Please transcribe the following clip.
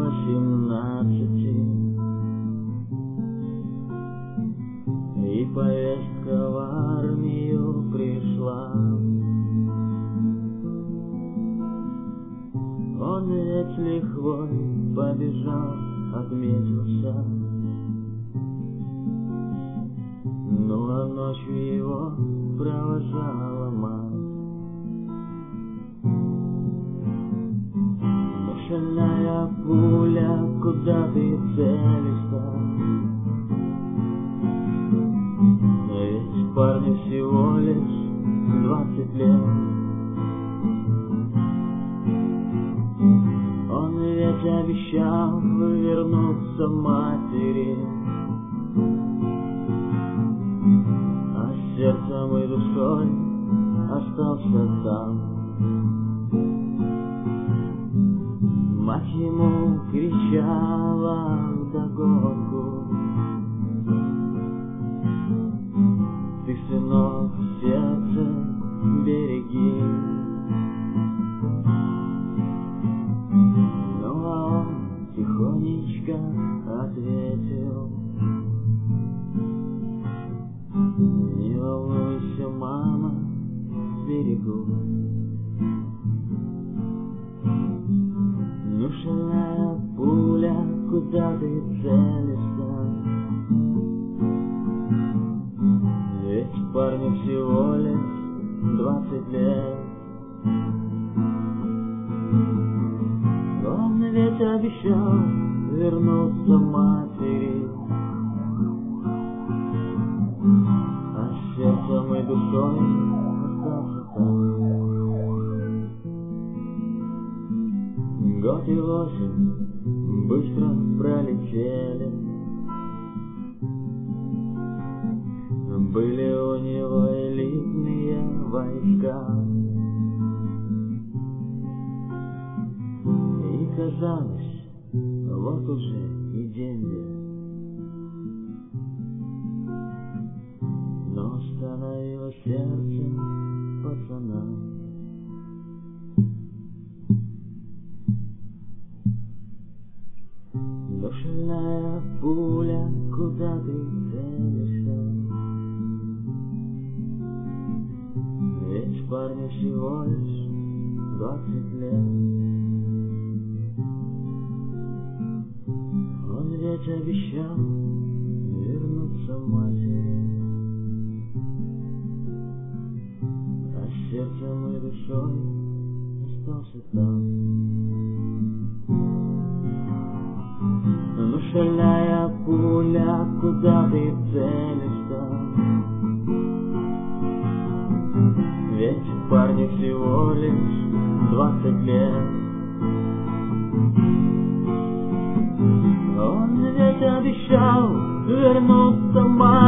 18, и повестка в армию пришла. Он ведь лихвой побежал, отметился, ну а ночью его провожала мать. Но шальная пуля, куда ты целишься? Ведь парню всего лишь 20 лет. Он ведь обещал вернуться матери, а сердцем и душой остался там. Мать ему кричала вдогонку: ты, сынок, сердце береги. Ну а он тихонечко ответил: не волнуйся, мама, сберегу. Ну шальная пуля, куда ты целишься? Ведь парню всего лишь 20 лет. Он ведь обещал вернуться матери, а сердцем и душой остался там. Год и 8 быстро пролетели, были у него элитные войска, и казалось, вот уже и деньги, но становилось сердце пацана. Но шальная пуля, куда ты целишься? Ведь парню всего лишь 20 лет. Он ведь обещал вернуться матери, а сердцем и душой остался там. Ну шальная пуля, куда ты целишься? Ведь парню всего лишь 20 лет. Он ведь обещал вернуться матери,